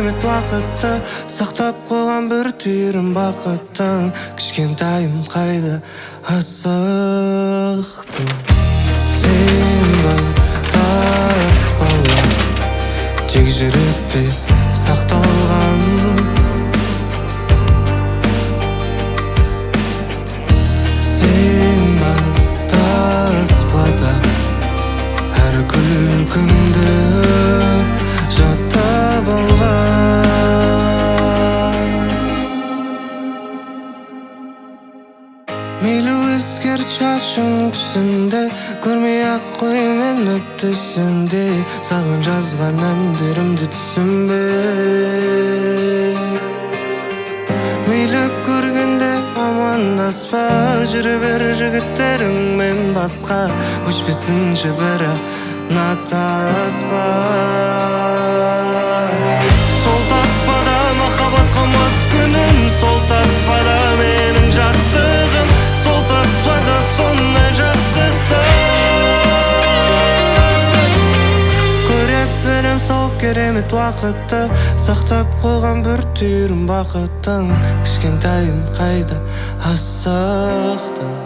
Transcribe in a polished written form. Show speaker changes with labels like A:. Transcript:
A: керемет уақытты сақтап қойған бір түйірім бақыттың. Кішкентайым қайда асықтың. Сен бар тас бала, тек жүректе сақталған. Сен бар таспада әр күлкіңді жаттап алған. Мейлі өзгерт шашың түсінде, көрмей ақ қой мені түсінде. Саған жазған әндерімді түсінбе. Мейлі көргенде амандаспа, жүре бер жігіттеріңмен басқа. Өшпесінші бірі натаспа. Сол таспада махаббатқа мас күнім, сол таспада менің жастығым, сол таспада сондай жақсысы. Көре берем сол керемет уақытты сақтап қойған бір түйірім бақыттың. Кішкентайым қайда асықтың.